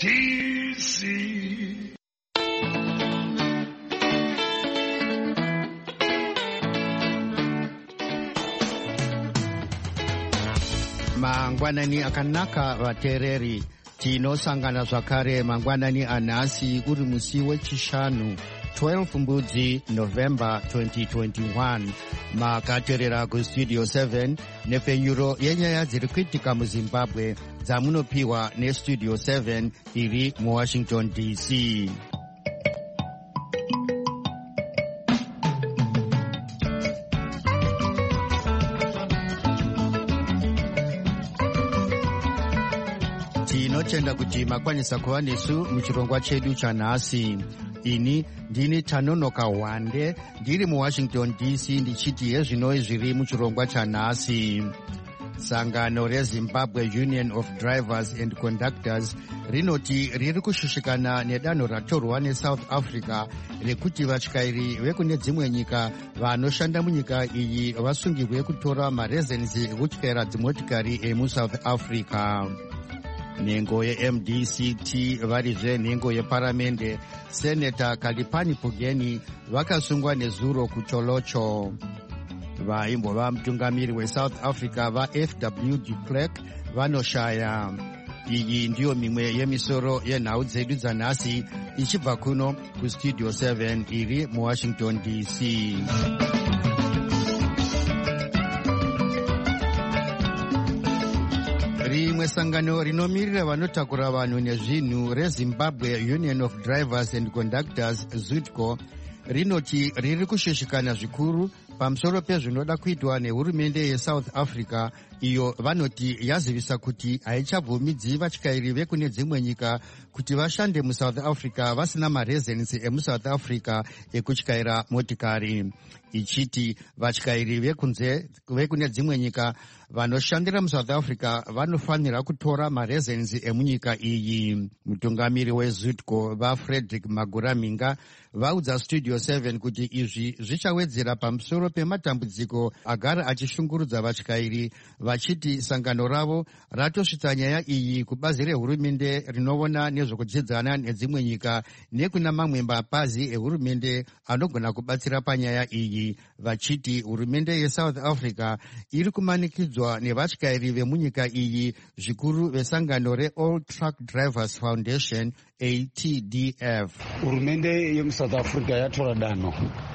DC. Mangwanani akanaka vateereri, tinosangana zvakare mangwanani anhasi uri musi wechishanu 12 mbudzi November 2021. Makateerera kustudio 7 nepfenyuro yenyaya dziri kuitika muZimbabwe dzamunopiwa nestudio 7 iri muWashington DC. Tinotenda kuti makwanisa kuva nesu muchirongwa chedu chanhasi. Ini ndini Tanonoka Wande ndiri muWashington DC ndichiti hezvino zviri muchirongwa chanhasi. Sangano reZimbabwe Union of Drivers and Conductors rinoti riri kushushikana nedanho ratorwa neSouth Africa rekuti vatyairi vekune dzimwe nyika vanoshanda munyika iyi vasungirwe kutora marezensi ekutyaira dzimotikari emuSouth Africa. Nhengo yeMDCT varizve nhengo yeparamende Seneta Kalipani Pugeni vakasungwa nezuro kuCholocho. Vaimbova mutungamiri weSouth Africa vaFW de Klerk vanoshaya. Iyi ndiyo mimwe yemisoro yenhau dzedu dzanhasi ichibva kuno kustudio 7 iri muWashington DC. Rimwe sangano rinomirira vanotakura vanhu nezvinhu reZimbabwe Union of Drivers and Conductors ZUTCO rinoti riri kushushikana zvikuru pamusoro pezvinoda kuitwa nehurumende yeSouth Africa, iyo vanoti yazivisa kuti haichabvumidzi vatyairi vekune dzimwe nyika kuti vashande muSouth Africa vasina marezensi emuSouth Africa ekutyaira motikari. Ichiti vatyairi vekune dzimwe nyika vanoshandira muSouth Africa vanofanira kutora marezensi emunyika iyi. Mutungamiri weZUTCO vaFrederick Maguraminga vaudza studio 7 kuti izvi zvichawedzera pamusoro pematambudziko agara achishungurudza vatyairi, vachiti sangano ravo ratosvitsa nyaya iyi kubazi rehurumende rinoona nezvekudzidzana nedzimwe nyika nekuna mamwe mapazi ehurumende anogona kubatsira panyaya iyi, vachiti hurumende yeSouth Africa iri kumanikidzwa nevatyairi vemunyika iyi, zvikuru vesangano reAll Truck Drivers Foundation ATDF. Hurumende yemuSouth Africa yatora danho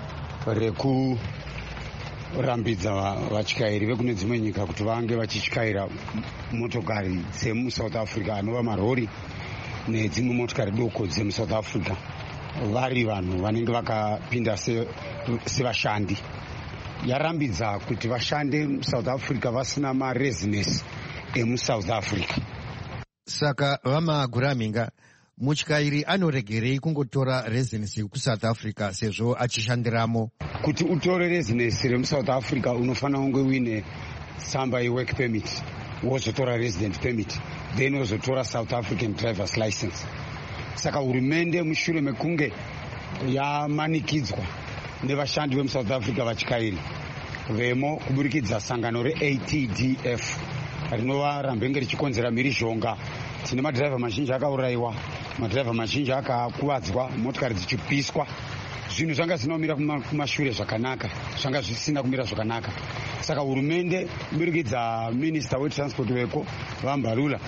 rekurambidza vatyairi vekune dzimwe nyika kuti vange vachityaira motokari dzemuSouth Africa, anova marori nedzimwe motokari doko dzemuSouth Africa, vari vanhu vanenge vakapinda sevashandi. Yarambidza kuti vashande muSouth Africa vasina marezinesi emuSouth Africa. Saka vamaguraminga, mutyairi anoregerei kungotora rezinesi kuSouth Africa sezvo achishandiramo? Kuti utore rezinesi remuSouth Africa unofanira kunge uine tsamba yework permit, wozotora resident permit, then wozotora South African driver's license. Saka hurumende mushure mekunge yamanikidzwa nevashandi vemuSouth Africa vatyairi vemo kuburikidza sangano reATDF rinova rambenge richikonzera mhirizhonga. Tine madhiraivha mazhinji akaurayiwa, madhiraivha mazhinji akakuvadzwa, motikari dzichipiswa. Zvinhu zvanga zvinomira kumashure zvakanaka, zvanga zvisina kumira zvakanaka. Saka hurumende kuburikidza minista wetransport weko vaMbalula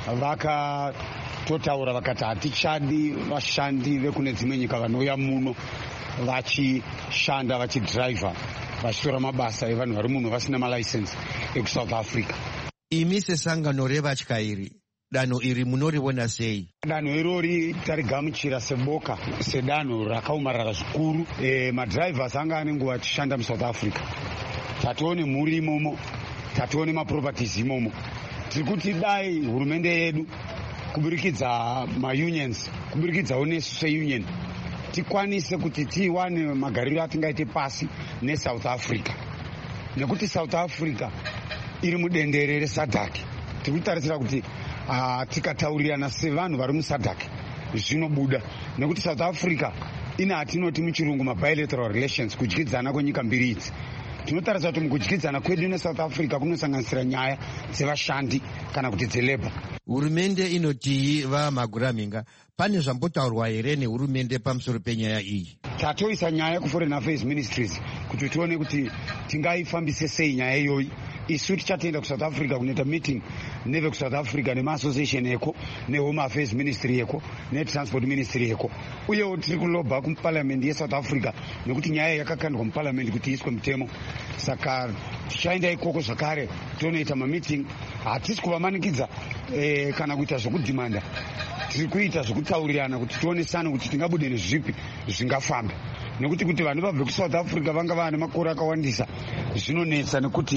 vakatotaura vakati hatichadi vashandi vekune dzimwe nyika vanouya muno vachishanda vachidhiraivha vachitora mabasa evanhu vari muno vasina malaisensi ekuSouth Africa. Imi sesangano revatyairi, danho iri munoriona sei? Danho irori tarigamuchira seboka, sedanho rakaomarara zvikuru. Madhiraivhasi anga ane nguva achishanda muSouth Africa, tatione mhuri imomo, tatione maproperties imomo. Tiri kuti dai hurumende yedu kuburikidza maunions, kuburikidzawo nesu seunion, tikwanise kuti tiwane magariro atingaite pasi neSouth Africa, nekuti South Africa iri mudendere reSADC. Tiri kutarisira kuti tikataurirana sevanhu vari muSADC zvinobuda, nekuti South Africa ine hatinoti muchirungu mabilateral relations, kudyidzana kwenyika mbiri idzi. Tinotarisa kuti mukudyidzana kwedu neSouth Africa kunosanganisira nyaya dzevashandi kana kuti dzelebha. Hurumende inoti vamaguraminga. Pane zvambotaurwa here nehurumende pamusoro penyaya iyi? Tatoisa nyaya kuForeign Affairs Ministries kuti tione kuti tingaifambise sei nyaya iyoyi. Isu tichatoenda kuSouth Africa kunoita meeting neve kuSouth Africa nemaassociation eko, neHome Affairs Ministry eko, neTransport Ministry eko. Uyewo tiri kulobha kuparliament yeSouth Africa nekuti nyaya yakakandwa muparliament kuti iswe mutemo. Saka tichaenda ikoko zvakare tonoita mameeting. Hatisi kuvamanikidza kana kuita zvokudhimanda. Tiri kuita zvokutaurirana kuti tionesane kuti tingabude nezvipi zvingafamba. Nekuti kuti vanhu vabve kuSouth Africa vanga vane makore akawandisa zvinonetsa nekuti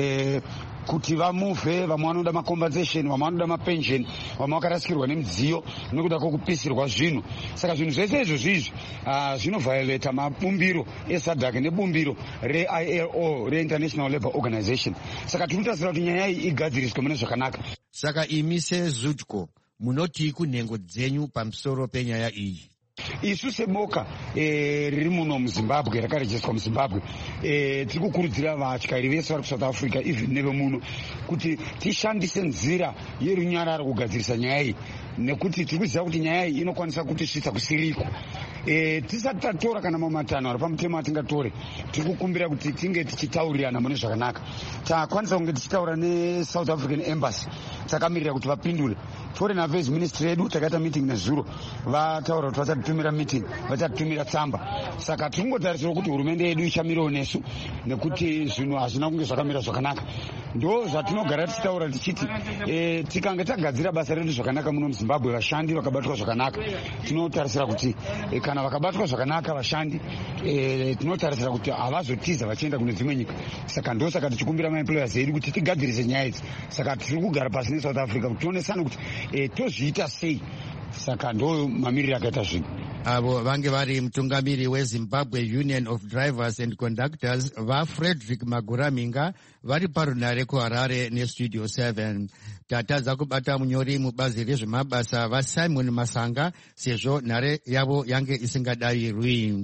kuti vamuvhe, vamwe vanoda macompensation, vamwe vanoda mapension, vamwe vakarasikirwa nemidziyo nekuda kwokupisirwa zvinhu. Saka zvinhu zvese izvozvi zvinovhaoleta mabumbiro eSADC nebumbiro reILO, reInternational Labour Organization. Saka tiri kutasira kuti nyaya iyi igadziriswe mune zvakanaka. Saka imi seZUTCO munoti kunhengo dzenyu pamusoro penyaya iyi? Isu seboka riri muno muZimbabwe, rakarejiswa muZimbabwe, tiri kukurudzira vatyairi vese vari kuSouth Africa even nevemuno kuti tishandise nzira yerunyararo kugadzirisa nyaya iyi, nekuti tiri kuziva kuti nyaya iyi inokwanisa kutisvitsa kusiriko. Tisati tatora kana mamatano ari pamutemo atingatore, tiri kukumbira kuti tinge tichitaurirana mune zvakanaka. Takwanisa kunge tichitaura neSouth African Embassy, takamirira kuti vapindure. Foreign Affairs Ministry yedu takaita meeting nezuro, vataura kuti vachatitumira meeting, vachatitumira tsamba. Saka tiri kungotarisira kuti hurumende yedu ichamirawo nesu, nekuti zvinhu hazvina kunge zvakamira zvakanaka. Ndo zvatinogara tichitaura tichiti tikange tagadzira basa redu zvakanaka muno muZimbabwe, vashandi vakabatwa zvakanaka, tinotarisira kuti kana vakabatwa zvakanaka vashandi, tinotarisira kuti havazotiza vachienda kune dzimwe nyika. Saka ndo saka tichikumbira maemployers edu kuti tigadzirise nyaya idzi. Saka tiri kugara pasi neSouth Africa kuti tionesane kuti tozviita sei. Saka ndo mamiriro akaita zvinhu. Avo vange vari mutungamiri weZimbabwe Union of Drivers and Conductors vaFrederick Maguraminga vari parunare kuHarare neStudio 7. Tatadza kubata munyori mubazi rezvemabasa vaSimon Masanga sezvo nhare yavo yange isingadayirwi.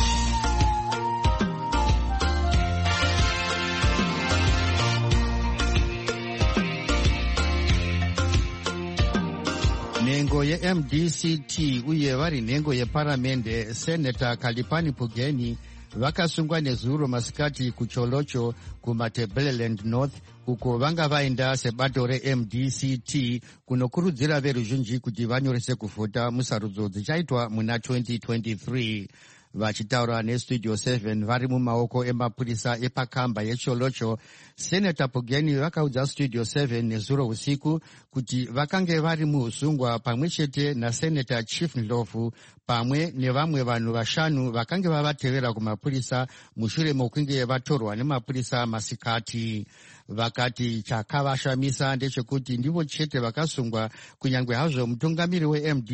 Nhengo yeMDCT uye vari nhengo yeparamende Senator Kalipani Pugeni vakasungwa nezuro masikati kuCholocho kuMatabeleland North, uko vanga vaenda sebato reMDCT kunokurudzira veruzhinji kuti vanyorese kuvhota musarudzo dzichaitwa muna 2023. Vachitaura neStudio 7 vari mumaoko emapurisa epakamba yeCholocho, Senator Pugeni vakaudza Studio 7 nezuro usiku kuti vakange vari muusungwa pamwe chete naSenator Chief Ndlovu pamwe nevamwe vanhu vashanu vakange vavatevera kumapurisa mushure mokunge vatorwa nemapurisa masikati. Vakati chakavashamisa ndechekuti ndivo chete vakasungwa, kunyange hazvo mutungamiri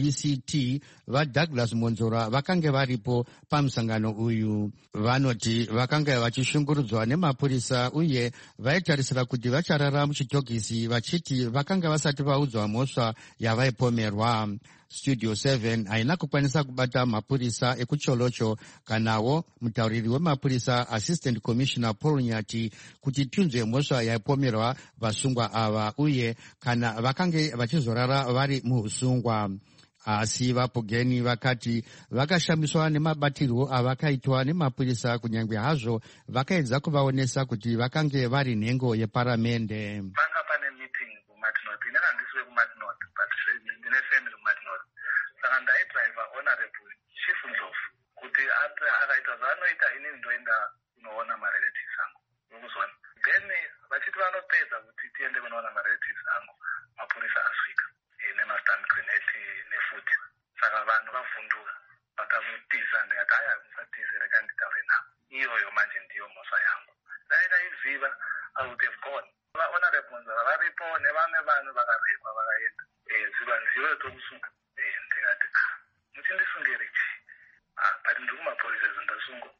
weMDCT vaDouglas Monzora vakange varipo pamusangano uyu. Vanoti vakanga vachishungurudzwa nemapurisa uye vaitarisira kuti vacharara muchitokisi, vachiti vakanga vasati vaudzwa mhosva yavaipomerwa. Studio 7 haina kukwanisa kubata mapurisa ekuCholocho kanawo mutauriri wemapurisa Assistant Commissioner Paul Nyati kuti tunzwe mhosva yaipomerwa vasungwa ava uye kana vakange vachizorara vari muusungwa. Asi vaPugeni vakati vakashamiswa nemabatirwo avakaitwa nemapurisa, kunyange hazvo vakaedza kuvaonesa kuti vakange vari nhengo yeparamende. Panga pane meeting kuMartinot, ine handiswe kuMartinot, but ndine family kuMartinot. Saka ndaidriver Honorable Chief Ndlovu kuti akaita zvaanoita ini ndoenda kunoona marelatives angu, ukuzwana. Then vachiti vanopedza kuti tiende kunoona marelatives angu, mapurisa asvika nemastun grenade nefuti. Saka vanhu vavhunduka vakamutiza, ndikati haya musatize, reka nditaure navo. Iyoyo manje ndiyo mhosva yangu. Dai ndaiziva I would have gone. Honorable Monzora varipo nevamwe vanhu vakarekwa vakaenda. Zivanzivo tokusunga. Ndikati muchindisungire chii? But ndiri kumapurisa zvindasungwa.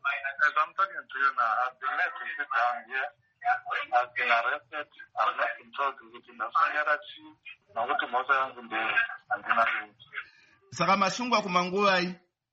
As I'm talking to you now, I've been led to sit down here. I've been arrested. I've not been told kuti ndasungera chii. Nokuti mhosva yangu handina lutho. Saka masungwa kumanguvayi?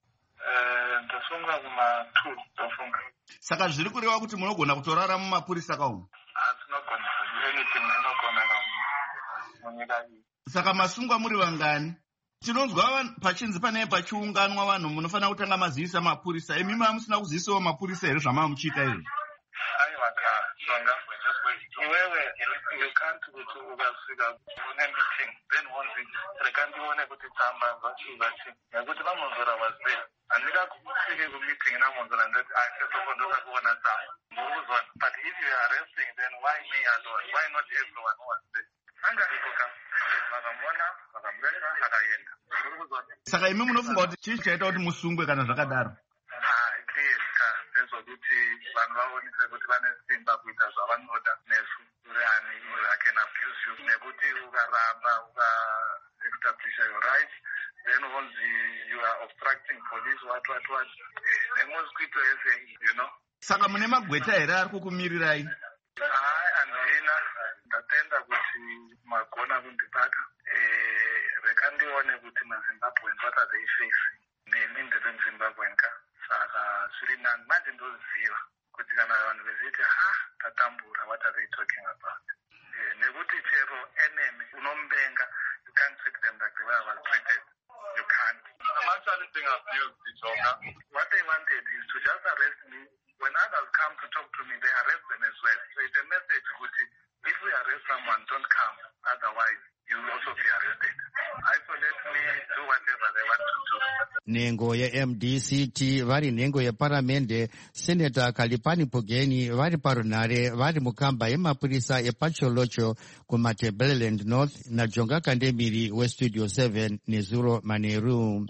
Ndasunga kuma-2 ndafunga. Saka zviri kureva kuti munogona kutorara mumapurisa kaumu? Hatinogona anything, ndinogona munyika iyi. Saka masungwa muri vangani? Tinonzwa pachinzi panei pachiunganwa vanhu munofanira kutanga mazivisa mapurisa. Imi musina kuzivisawo mapurisa here zvamava muchiita izvi? Aiwa Songa, iwewe you can't kuti ukasvika une meeting then onzi rekandione kuti tsamba zvachi nekuti vamonzora wazee handingakusvike kumeeting namonzora ndoti sesokondoka kuona tsamba murikuzwa. But if you are arresting then why me alone? Why not everyone who was there? Angaripoka vakamuona vakamuresa akaenda. Murikuzwa. Saka imi munofunga kuti chii chaita kuti musungwe kana zvakadaro? Kuti vanhu vaonise kuti vane simba kuita zvavanoda nesu reani I can abuse you nekuti ukaramba ukaestablisha your right then only you are obstructing police what nemosquito ese Saka mune magweta here ari kukumirirai? Handina, ndatenda kuti magona kundibata. Rekandione kuti maZimbabweans what are they facing. Nemi ndiri muZimbabwenka. Saka zviri nani manje ndoziva kuti kana vanhu veziti tatambura what are they talking about. Nekuti chero enemy unombenga, you can't treat them like the way I was treated. You can't. I'm actually being abused, Jonga. What they wanted is to just arrest me. When others come to talk to me, they arrest them as well. So it's a message kuti if we arrest someone, don't come. Otherwise, you will also be arrested. Isolate me, do whatever they want to do. Nhengo yeMDCT vari nhengo yeparamende, Senator Kalipani Pugeni vari parunhare vari mukamba yemapurisa epacholocho kuMatabeleland North naJonga Kandemiri weStudio 7 neZuro Maneru.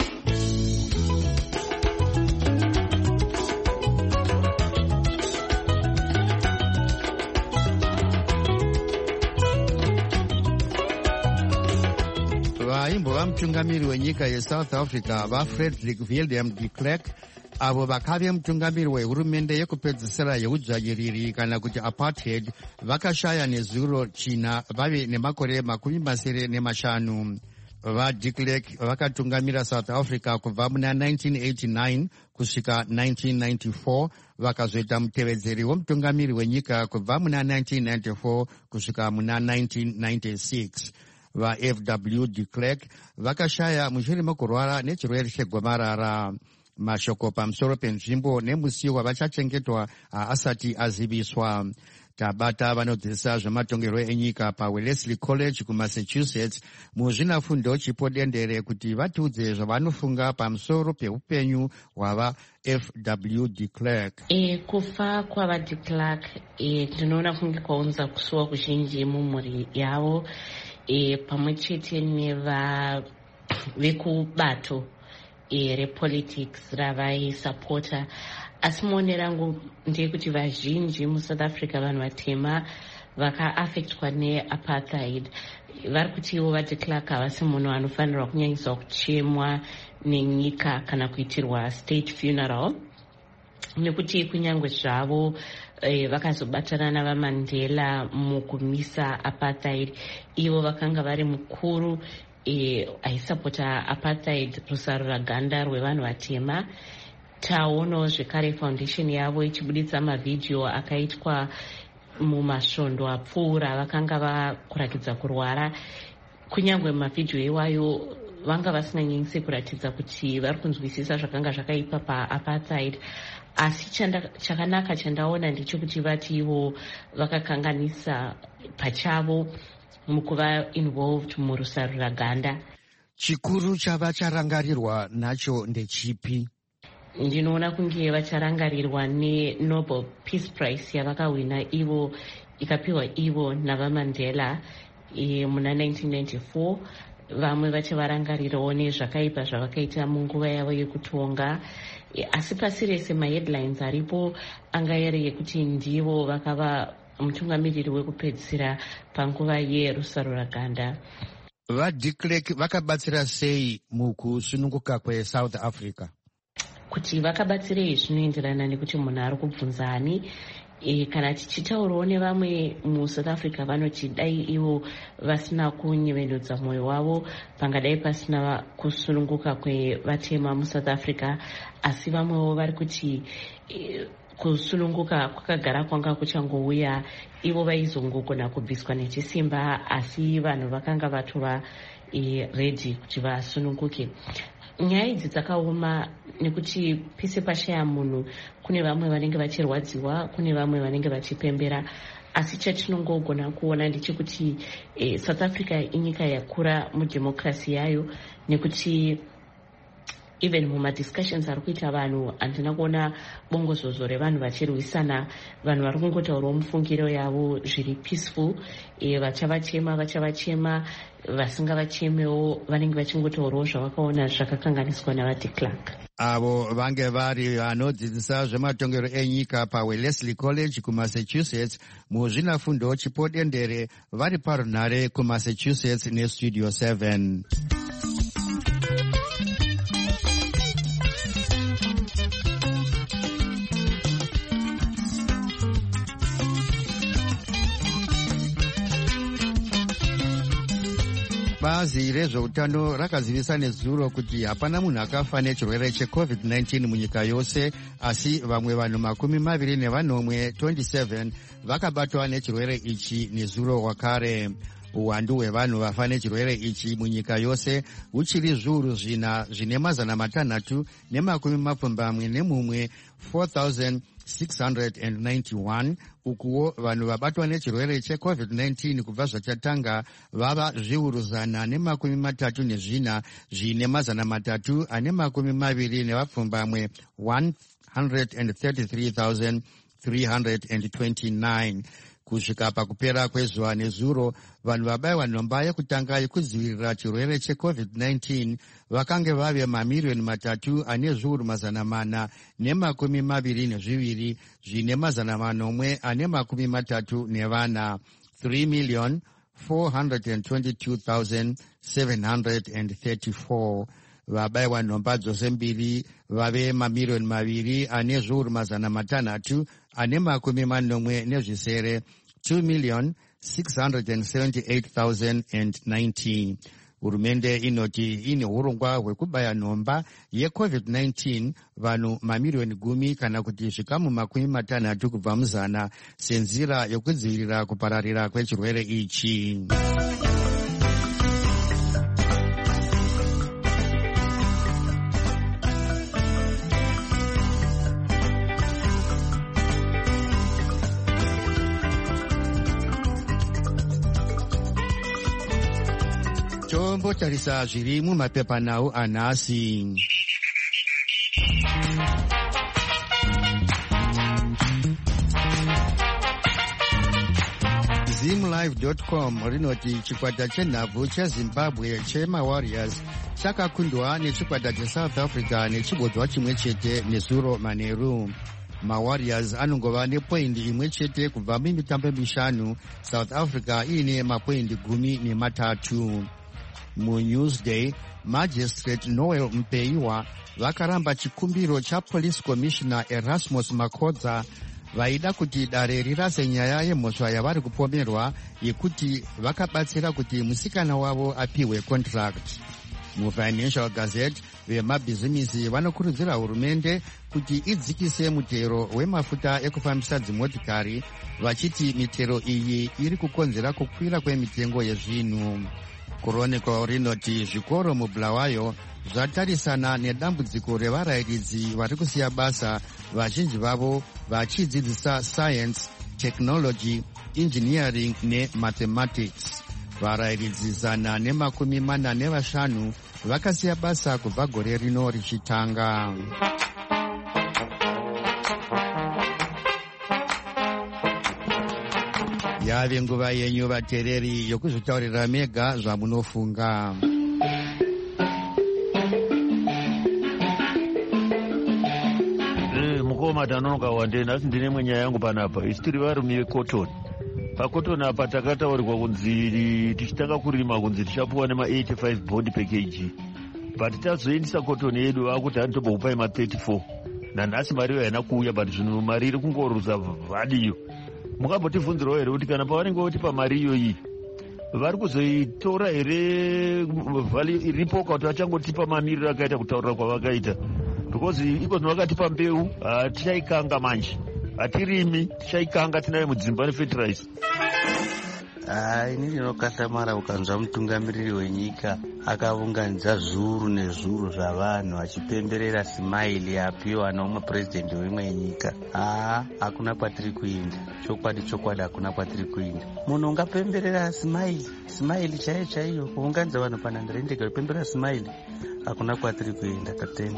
Vaimbova mutungamiri wenyika yeSouth Africa vaFrederick William de Klerk avo vakave mutungamiri wehurumende yekupedzisira yeudzvanyiriri kana kuti apartheid vakashaya nezuro china vave nemakore 25. VaDe Klerk vakatungamira South Africa kubva muna 1989 kusvika 1994 vakazoita mutevedzeri womutungamiri wenyika kubva muna 1994 kusvika muna 1996. VaFW de Klerk vakashaya mushure mekurwara nechirwere chegomarara. Mashoko pamusoro penzvimbo nemusi wavachachengetwa haasati aziviswa. Tabata vanodzidzisa zvematongerwo enyika paWellesley College kuMassachusetts muzvinafundo chipo dendere kuti vatiudze zvavanofunga pamusoro peupenyu hwavaFW de Klerk. Kufa kwavaDe Klerk ndinoona kunge kwaunza kusuwa kuzhinji mumhuri yavo pamwe chete nevekubato repolitics ravaisapota. Asi muone rangu ndeyekuti vazhinji muSouth Africa vanhu vatema vakaaffectwa neapartheid vari kuti ivo vaDe Klerk havasi munhu anofanirwa kunyanyiswa kuchemwa nenyika kana kuitirwa state funeral, nekuti kunyange zvavo vakazobatana navaMandela mukumisa apartheid, ivo vakanga vari mukuru aisapota apartheid, rusarura ganda rwevanhu vatema. Taonawo zvekare foundation yavo ichibuditsa mavhidhiyo akaitwa mumasvondo apfuura vakanga vakuratidza kurwara. Kunyange mavhidhiyo iwayo vanga vasinganyanyisi kuratidza kuti vari kunzwisisa zvakanga zvakaipa paapartheid. Asi chakanaka chandaona ndechekuti vati ivo vakakanganisa pachavo mukuva involved murusarura ganda. Chikuru chavacharangarirwa nacho ndechipi? Ndinoona kunge vacharangarirwa neNobel Peace Prize yavakawina ivo, ikapiwa ivo navaMandela muna 1994. Vamwe vachivarangarirawo nezvakaipa zvavakaita munguva yavo yekutonga. Asi pasi rese maheadlines aripo anga iri yekuti ndivo vakava mutungamiriri wekupedzisira panguva yerusarura ganda. VaDe Klerk vakabatsira sei mukusununguka kweSouth Africa? Kuti vakabatsirei zvinoenderana nekuti munhu ari kubvunza ani. Kana tichitaurawo nevamwe muSouth Africa vanoti dai ivo vasina kunyevenudza mwoyo wavo pangadai pasina kusununguka kwevatema muSouth Africa. Asi vamwewo vari kuti kusununguka kwakagara kwanga kuchangouya, ivo vaizongogona kubviswa nechisimba, asi vanhu vakanga vatova ready kuti vasununguke. Nyaya idzi dzakaoma nekuti pese pashaya munhu kune vamwe vanenge vachirwadziwa, kune vamwe vanenge vachipembera, asi chatinongogona kuona ndechekuti South Africa inyika yakura mudhemokrasi yayo, nekuti even mumadiscussions ari kuita vanhu handina kuona bongozozo revanhu vachirwisana. Vanhu vari kungotaurawo mufungiro yavo zviri peaceful. Vachavachema, vasingawachemewo vanenge vachingotaurawo zvavakaona zvakakanganiswa navade Clark. Avo vange vari vanodzidzisa zvematongero enyika paWellesley College kuMassachusetts muzvinafundo chipodendere, vari parunhare kuMassachusetts neStudio 7. Bazi rezveutano rakazivisa nezuro kuti hapana munhu akafa nechirwere cheCovid-19 munyika yose, asi vamwe vanhu 27 vakabatwa nechirwere ichi nezuro wakare. Uwandu hwevanhu vafa nechirwere ichi munyika yose huchiri zviuru zvina zvine mazana matanhatu nemakumi nemumwe 4,691. Ukuwo vanhu vabatwa nechirwere cheCovid-19 kubva zvachatanga vava zviuru zana nemakumi matatu nezvina zvine mazana matatu ane makumi maviri nevapfumbamwe 133,329. Kusvika pakupera kwezuva nezuro, vanhu vabayiwa nhomba yekutanga yekudzivirira chirwere cheCovid-19 vakange vave mamiliyoni 3 ane zviuru mazana mana nemakumi maviri nezviviri zvine mazana manomwe ane makumi matatu nevana, 3,422,734. Vabayiwa nhomba dzose mbiri vave mamiliyoni 2 ane zviuru mazana matanhatu ane makumi manomwe nezvisere, 2,678,090. Hurumende inoti ine urongwa hwekubaya nhomba yeCovid-19 vanhu mamiliyoni 10 kana kuti zvikamu 60 kubva muzana senzira yokudzivirira kupararira kwechirwere ichi. Tombotarisa zviri mumapepanhau anhasi. Zimlive.com rinoti chikwata chenhabvu cheZimbabwe chemaWarriors chakakundwa nechikwata cheSouth Africa nechibodzwa chimwe chete nezuro manheru. MaWarriors anongova nepoindi imwe chete kubva mumitambo 5, South Africa iine mapoindi 13. MuNewsday, Magistrate Noel Mpeiwa vakaramba chikumbiro chaPolice Commissioner Erasmus Makodza vaida kuti dare rirase nyaya yemhosva yavari kupomerwa yekuti vakabatsira kuti musikana wavo apiwe contract. MuFinancial Gazette, vemabhizimisi vanokurudzira hurumende kuti idzikise mutero wemafuta ekufambisa dzimotikari, vachiti mitero iyi iri kukonzera kukwira kwemitengo yezvinhu. Chronicle rinoti zvikoro muBulawayo zvatarisana nedambudziko revarairidzi vari kusiya basa, vazhinji vavo vachidzidzisa science, technology, engineering nemathematics. Varairidzi 145 vakasiya basa kubva gore rino richitanga. Yave nguva yenyu vateereri yokuzvitaurira mega zvamunofunga. Mukoma tanonoka wandeni asi ndine mwenyaya yangu panapa. Isi tiri varume vecotton. Pacotton apa takataurirwa kunzi tichitanga kurima kunzi tichapuwa nema85 bond per kg. But tazoendisa cotton yedu vakuti anotombokupai ma34. Nanhasi mari haina kuuya, but zvino mari iri kungoruza vhadiyo. Mukambotivhunzirawo here kuti kana pavanenge votipa mari iyoyi vari kuzoitora here vhali iripo, kuti vachangotipa mamiriro akaita kutaurira kwavakaita. because iko vakatipa mbeu tichaikanga manje, hatirimi, tichaikanga tinayo mudzimba nefertilizer. Ini ndinokatsamara ukanzwa mutungamiriri wenyika akaunganidza zviuru nezviuru zvavanhu achipemberera simaili yapiwa neumwe purezidendi weimwe nyika. Hakuna kwatiri kuenda. Chokwadi hakuna kwatiri kuenda. Munhu ungapemberera simaili chaiyo chaiyo, kuunganidza vanhu panhandare kupemberera simaili, hakuna kwatiri kuenda. Tatenda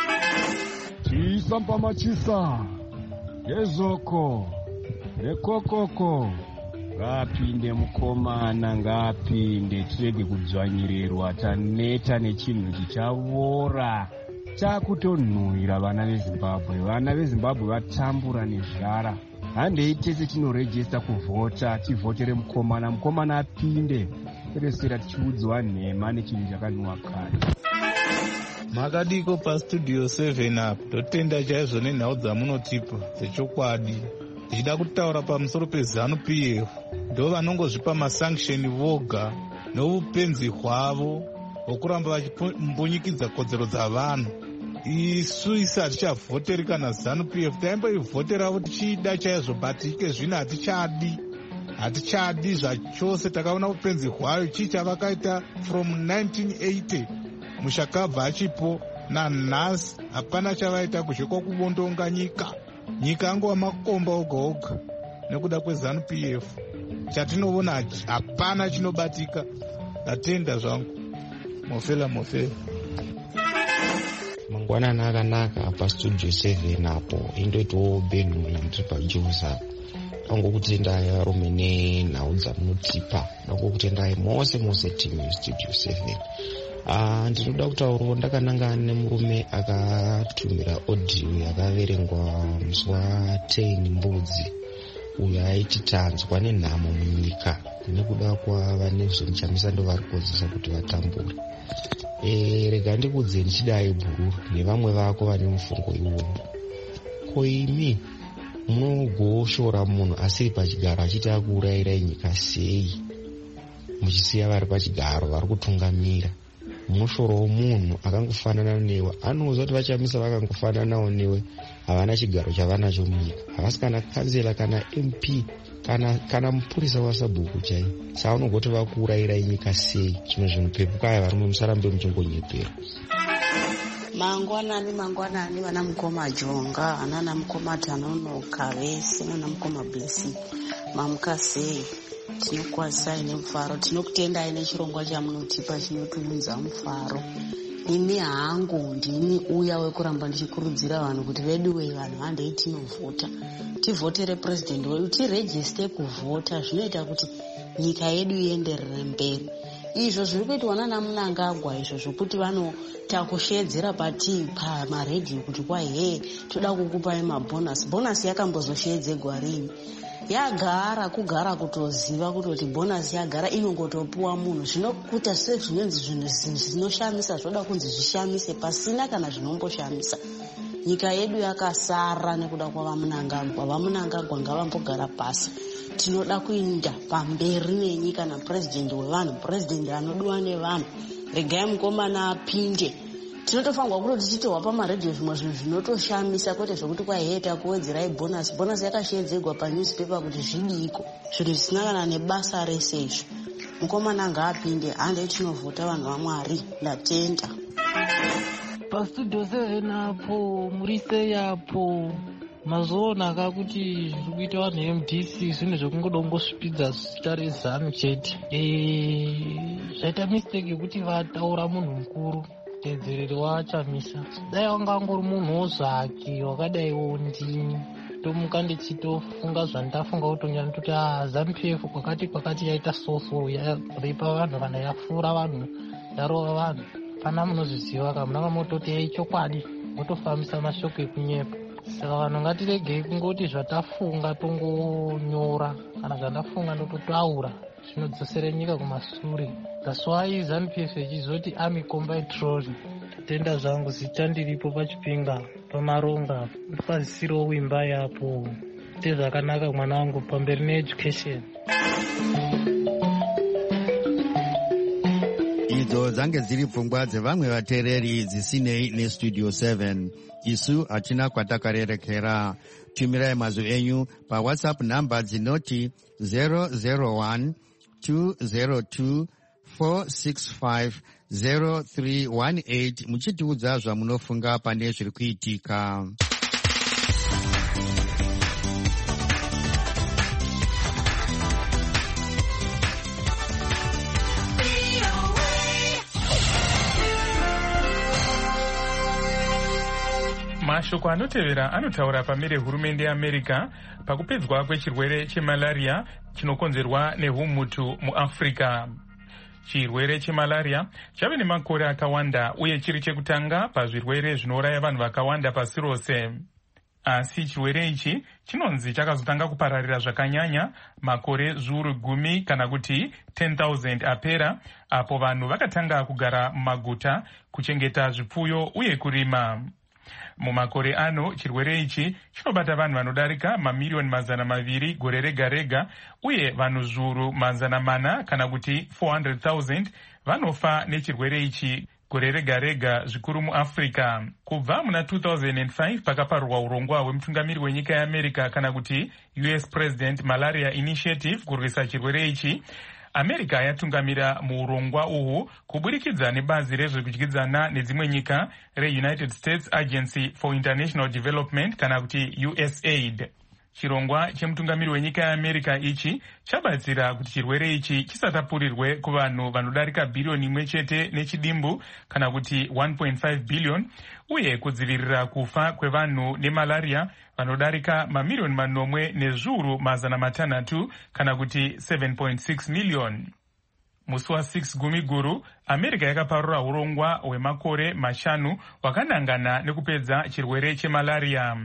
chisa mpamachisa yezoko rekokoko ngapinde mukomana, ngapinde tirege kudzvanyirerwa. Taneta nechinhu chichavora chakutonhuhwira vana vezimbabwe. Vana vezimbabwe vatambura nezvara. Handei tese tinorejesta kuvhota, tivhotere mukomana, mukomana apinde. Peresera tichiudzwa nhema nechinhu chakanhuhwa kare. Makadiko pastudio 7 apa totenda chaizvo nenhau dzamunotipa dzechokwadi. Ndichida kutaura pamusoro peZANU-PF, ndo vanongozvipa masanksheni voga noupenzi hwavo hwokuramba vachimbunyikidza kodzero dzavanhu. Isu hatichavhoteri kana ZANU-PF, taimboivhoteravo tichida chaizvo, but ike zvino hatichadi zvachose. Takaona upenzi hwayo chii chavakaita from 1980 mushakabva achipo nanhasi hapana chavaita kuzvikwa kubondonga nyika angova makomba oga oga nekuda kweZANU-PF. Chatinoona hapana chinobatika. Tatenda zvangu. Mofela. Mangwanani akanaka pastudio 7 apo indoitawo Benhuri ndiri paJosa. Angokutendai varume nenhau dzamunotipa, angokutendai mose timu studio 7. Ndinoda kutaurawo ndakanangana nemurume akatumira audio yakaverengwa musi wa10 mbudzi, uyo aiti tanzwa nenhamo munyika nekuda kwavane zvinichamisa ndo vari kukozesa kuti vatambure. Rega ndikudze ndichidai bhururu nevamwe vako vane mufungo iwowo. Ko imi munogoshora munhu asiri pachigaro achiti akuurayirai nyika sei, muchisiya vari pachigaro vari kutungamira? Munoshorawo munhu akangofanana newe, anoziva kuti vachamisa vakangofananawo newe, havana chigaro chavanacho munyika, havasi kana kanzela kana MP kana mupurisa wasabhuku chai. Saka unogoti vakuurayirai nyika sei? Zvinhu pepuka varume musarambe muchingonyepera. Mangwanani vana mukoma Jonga, anana mukoma Tanonoka vese, nana mukoma Blessing, mamuka sei? Tinokwazisai nemufaro, tinokutendai nechirongwa chamunotipa chinotiunza mufaro. Ini hangu ndini uya wekuramba ndichikurudzira vanhu kuti veduwe vanhu handei tinovhota, tivhotere purezidendi wedu, tirejiste kuvhota. Zvinoita kuti nyika yedu ienderere mberi. Izvo zviri kuitwa nana Mnangagwa, izvo zvokuti vanotakushedzera pamaredhiyo kuti kwai toda kukupai mabhonasi yakambozosheedzegwa rini? Kugara kutoziva kuti bhonasi yagara inongotopuwa munhu. Zvinokuta sezvinonzi zvinhu zvinoshamisa zvoda kunzi zvishamise pasina kana zvinomboshamisa. Nyika yedu yakasara nekuda kwavaMnangagwa. VaMnangagwa ngavambogara pasi. Tinoda kuenda pamberi nenyika napurezidendi wevanhu, purezidendi anodiwa nevanhu. Regai mukomana apinde. Tinotofanirwa kuti tichitohwa pamaredhiyo zvimwe zvinhu zvinotoshamisa, kwete zvokuti kwaiheta kuwedzerai bhonasi yakasheedzegwa panewspaper kuti zvidiko, zvinhu zvisina kana nebasa rese izvo. Mukomana ngaapinde, handei tinovhota vanhu vaMwari. Ndatenda. Pastudio 7 apo murise yapo mazoonaka kuti zviri kuita vanhu veMDC zvinhu zvekungodongosvipidza zita reZANU chete. Zvaita mistake yekuti vataura munhu mukuru tedzereri wachamisa. Dai wangangori munhuwo zvake wakadaiwo ndini, tomuka ndichitofunga zvandafunga kutonga nditoti ZANU-PF kwakati yaita soso yaripa vanhu kana yafura vanhu yarova vanhu. Pana munozviziva kana munanga mototi yaichokwadi motofambisa mashoko ekunyepa. Saka vanhu ngatiregei kungoti zvatafunga tongonyora, kana zvandafunga ndototaura, zvinodzosere nyika kumashure. That's why ZANU-PF ichizoti Army Combined Troll. Tenda zvangu zita ndiripo pachipinga pamaronga, ndifazisirewo wimba yapo. Tezvakanaka mwana wangu pamberi needucation. idzo dzange dziri pfungwa dzevamwe vateereri dzisinei nestudio 7. Isu hatina kwatakarerekera. Tumirai mazwi enyu pawhatsapp namba dzinoti 001 202 465 0318 muchitiudza zvamunofunga pane zviri kuitika. Mashoko anotevera anotaura pamire hurumende yeAmerica pakupedzwa kwechirwere chemalaria chinokonzerwa nehumutu muAfrica. Chirwere chemalaria chave nemakore akawanda uye chiri chekutanga pazvirwere zvinouraya vanhu vakawanda pasi rose. Asi chirwere ichi chinonzi chakazotanga kupararira zvakanyanya makore zviuru 10 kana kuti 10,000 apera, apo vanhu vakatanga kugara mumaguta, kuchengeta zvipfuyo uye kurima. Mumakore ano chirwere ichi chinobata vanhu vanodarika mamiliyoni 200 gore rega rega, uye vanhu zviuru 400 kana kuti 400,000 vanofa nechirwere ichi gore rega rega, zvikuru muAfrica. Kubva muna 2005 pakaparurwa urongwa hwemutungamiri wenyika yeAmerica kana kuti US President Malaria Initiative kurwisa chirwere ichi, America yatungamira muurongwa uhu kuburikidza nebazi rezvekudyidzana nedzimwe nyika reUnited States Agency for International Development kana kuti USAID. Chirongwa chemutungamiri wenyika yeAmerica ichi chabatsira kuti chirwere ichi chisatapurirwe kuvanhu vanodarika bhiriyoni 1 chete nechidimbu kana kuti 1.5 billion, uye kudzivirira kufa kwevanhu nemalaria vanodarika mamiliyoni 8 nezviuru 600 kana kuti 7.6 million. Musi wa6 Gumiguru, America yakaparura urongwa hwemakore 5 wakanangana nekupedza chirwere chemalaria.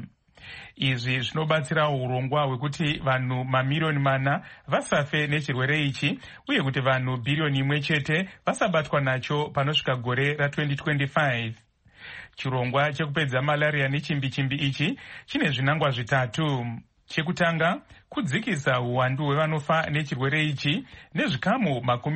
Izvi zvinobatsira urongwa hwekuti vanhu mamiliyoni 4 vasafe nechirwere ichi, uye kuti vanhu bhiriyoni 1 chete vasabatwa nacho panosvika gore ra2025. Chirongwa chekupedza malaria nechimbi ichi chine zvinangwa zvitatu. Chekutanga, kudzikisa uwandu hwevanofa nechirwere ichi nezvikamu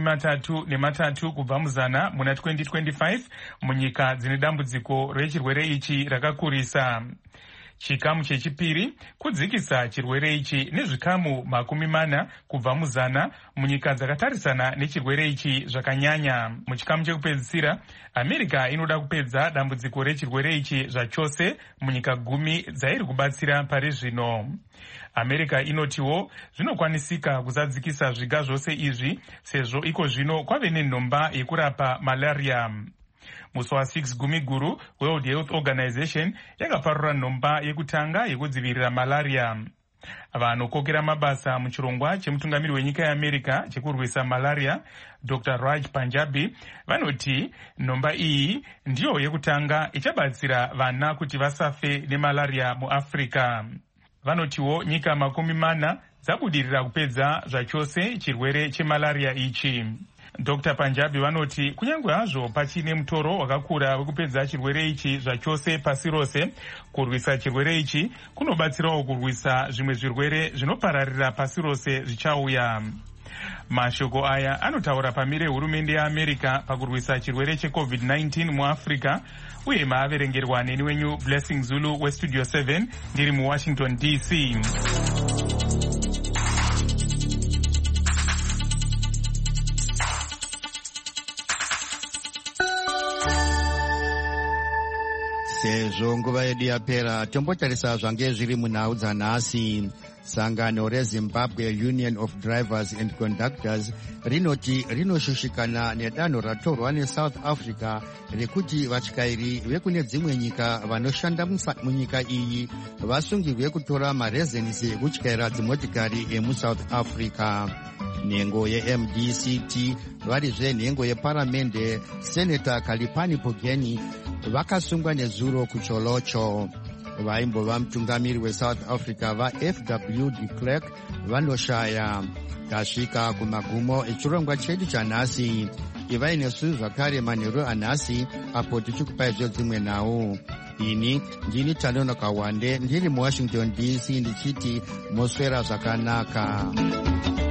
33 kubva muzana muna 2025 munyika dzine dambudziko rechirwere ichi rakakurisa. Chikamu chechipiri, kudzikisa chirwere ichi nezvikamu 40 kubva muzana munyika dzakatarisana nechirwere ichi zvakanyanya. Muchikamu chekupedzisira, America inoda kupedza dambudziko rechirwere ichi zvachose munyika 10 dzairi kubatsira pari zvino. America inotiwo zvinokwanisika kusadzikisa zviga zvose izvi sezvo iko zvino kwave nenhomba yekurapa malaria. Musi wa6 Gumiguru, World Health Organization yakaparura nhomba yekutanga yekudzivirira malaria. Vanokokera mabasa muchirongwa chemutungamiri wenyika yeAmerica chekurwisa malaria, Dr. Raj Panjabi, vanoti nhomba iyi ndiyo yekutanga ichabatsira vana kuti vasafe nemalaria muAfrica. Vanotiwo nyika 40 dzabudirira kupedza zvachose chirwere chemalaria ichi. Dr. Panjabi vanoti kunyange hazvo pachine mutoro wakakura wekupedza chirwere ichi zvachose pasi rose, kurwisa chirwere ichi kunobatsirawo kurwisa zvimwe zvirwere zvinopararira pasi rose zvichauya. Mashoko aya anotaura pamire hurumende yeAmerica pakurwisa chirwere cheCovid-19 muAfrica, uye maaverengerwa neni wenyu Blessing Zulu weStudio 7 ndiri muWashington DC. Sezvo nguva yedu yapera, tombotarisa zvange zviri munhau dzanhasi. Sangano reZimbabwe Union of Drivers and Conductors rinoti rinoshushikana nedanho ratorwa neSouth Africa rekuti vatyairi vekune dzimwe nyika vanoshanda munyika iyi vasungirwe kutora marezensi ekutyaira dzimotikari emuSouth Africa. Nhengo yeMDCT varizve nhengo yeparamende Senator Kalipani Pogeni vakasungwa nezuro kucholocho. Vaimbova mutungamiri weSouth Africa vaFW de Klerk vanoshaya. Tasvika kumagumo echirongwa chedu chanhasi. Ivai nesu zvakare manheru anhasi apo tichikupai dzimwe nhau. Ini ndini Tanonoka Wande ndiri muWashington DC ndichiti moswera zvakanaka.